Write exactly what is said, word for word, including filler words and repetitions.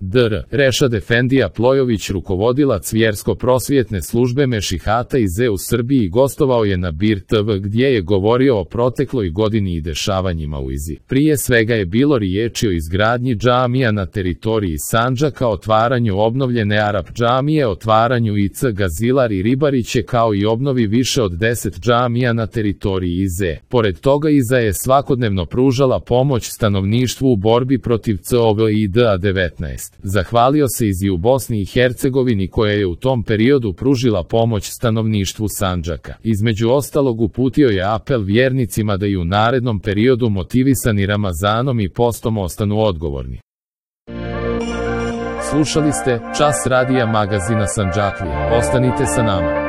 dr Rešad Efendija Plojović, rukovodilac vjersko-prosvjetne službe Mešihata iz E u Srbiji, gostovao je na Bir te ve gdje je govorio o protekloj godini i dešavanjima u Izi. Prije svega je bilo riječi o izgradnji džamija na teritoriji Sandžaka, otvaranju obnovljene Arap džamije, otvaranju I C Gazilar i Ribariće, kao i obnovi više od deset džamija na teritoriji Ize. Pored toga, Iza je svakodnevno pružala pomoć stanovništvu u borbi protiv C O V I D A devetnaest. Zahvalio se Izi u Bosni i Hercegovini koja je u tom periodu pružila pomoć stanovništvu Sandžaka. Između ostalog, uputio je apel vjernicima da i u narednom periodu, motivisani Ramazanom i postom, ostanu odgovorni. Slušali ste Čas radija magazina Sandžaklija. Ostanite sa nama.